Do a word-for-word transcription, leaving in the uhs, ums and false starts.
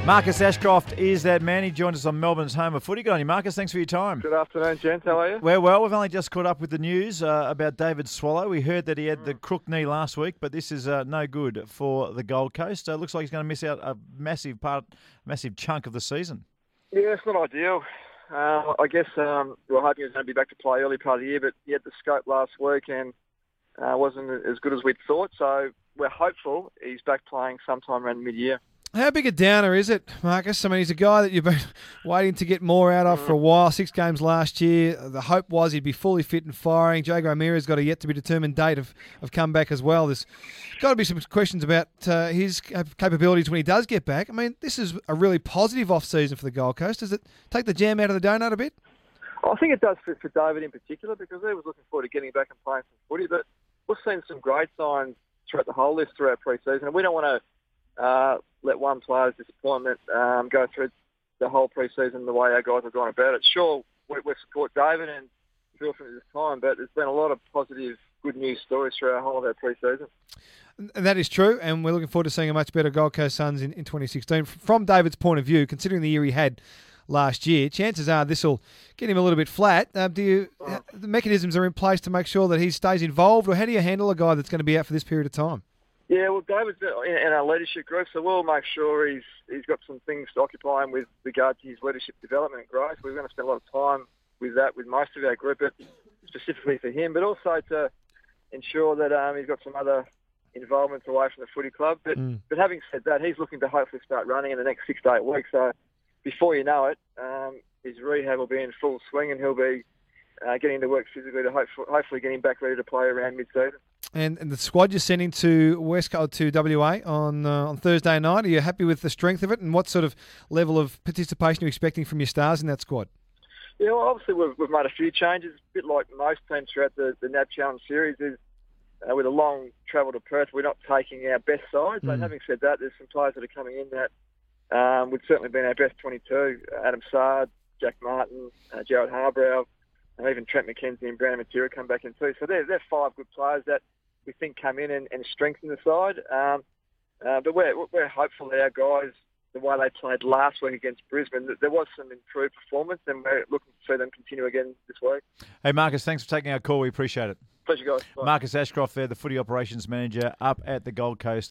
Marcus Ashcroft is that man. He joined us on Melbourne's Home of Footy. Good on you, Marcus. Thanks for your time. Good afternoon, gents. How are you? Well, well, we've only just caught up with the news uh, about David Swallow. We heard that he had the crook knee last week, but this is uh, no good for the Gold Coast. Uh, looks like he's going to miss out a massive part, massive chunk of the season. Yeah, it's not ideal. Uh, I guess um, we were hoping he was going to be back to play early part of the year, but he had the scope last week and uh, wasn't as good as we'd thought. So we're hopeful he's back playing sometime around mid-year. How big a downer is it, Marcus? I mean, he's a guy that you've been waiting to get more out of for a while. Six games last year. The hope was he'd be fully fit and firing. Jago O'Meara's got a yet-to-be-determined date of, of comeback as well. There's got to be some questions about uh, his capabilities when he does get back. I mean, this is a really positive off-season for the Gold Coast. Does it take the jam out of the donut a bit? I think it does for, for David in particular, because he was looking forward to getting back and playing some footy. But we've seen some great signs throughout the whole list throughout pre-season, and we don't want to Uh, let one player's disappointment um, go through the whole pre-season the way our guys have gone about it. Sure, we, we support David and feel for his time, but there's been a lot of positive, good news stories through our whole of our pre-season. And that is true, and we're looking forward to seeing a much better Gold Coast Suns in, in twenty sixteen. From David's point of view, considering the year he had last year, chances are this will get him a little bit flat. Uh, do you, uh, the mechanisms are in place to make sure that he stays involved, or how do you handle a guy that's going to be out for this period of time? Yeah, well, David's in in our leadership group, so we'll make sure he's he's got some things to occupy him with regard to his leadership development and growth. We're going to spend a lot of time with that with most of our group, but specifically for him, but also to ensure that um, he's got some other involvements away from the footy club. But Mm. but having said that, he's looking to hopefully start running in the next six to eight weeks. So before you know it, um, his rehab will be in full swing, and he'll be uh, getting to work physically to hopefully, hopefully get him back ready to play around mid-season. And, and the squad you're sending to West Coast to W A on uh, on Thursday night, are you happy with the strength of it, and what sort of level of participation are you expecting from your stars in that squad? Yeah, well, obviously we've, we've made a few changes, a bit like most teams throughout the, the N A B Challenge Series. Is uh, with a long travel to Perth, we're not taking our best side. But Mm. having said that, there's some players that are coming in that um, would certainly be in our best twenty-two. Adam Sard, Jack Martin, uh, Jared Harbrow, and even Trent McKenzie and Brandon Matera come back in too. So they're, they're five good players that we think come in and, and strengthen the side. Um, uh, but we're, we're hopeful that our guys, the way they played last week against Brisbane, that there was some improved performance, and we're looking to see them continue again this week. Hey, Marcus, thanks for taking our call. We appreciate it. Pleasure, guys. Bye. Marcus Ashcroft there, the Footy Operations Manager up at the Gold Coast.